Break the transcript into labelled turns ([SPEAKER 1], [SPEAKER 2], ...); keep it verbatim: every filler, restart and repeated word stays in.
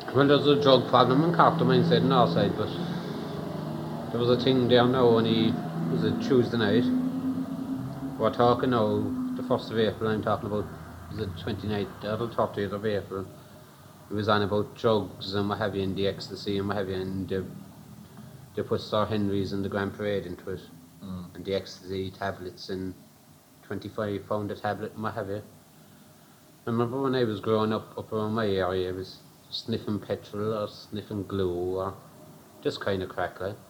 [SPEAKER 1] Well, there's a drug problem in Cork, the mine said on our side, but there was a thing there now only, was it Tuesday night? We're talking now, the first of April, I'm talking about, was it twenty-ninth or the thirtieth of April? It was on about drugs and what have you, and the ecstasy and what have you, and they, they put Sir Henry's and the Grand Parade into it,
[SPEAKER 2] Mm.
[SPEAKER 1] and the ecstasy tablets and twenty-five pound a tablet and what have you. I remember when I was growing up, up around my area, I was sniffing petrol or sniffing glue or just kind of crack like.